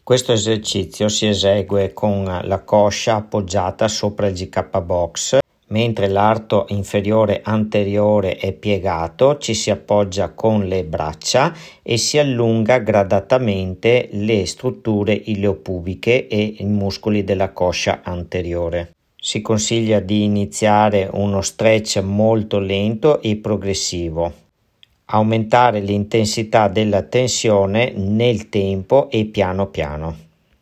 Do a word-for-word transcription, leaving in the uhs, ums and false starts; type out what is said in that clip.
Questo esercizio si esegue con la coscia appoggiata sopra il G K box, mentre l'arto inferiore anteriore è piegato, ci si appoggia con le braccia e si allunga gradatamente le strutture iliopubiche e i muscoli della coscia anteriore. Si consiglia di iniziare uno stretch molto lento e progressivo. Aumentare l'intensità della tensione nel tempo e piano piano.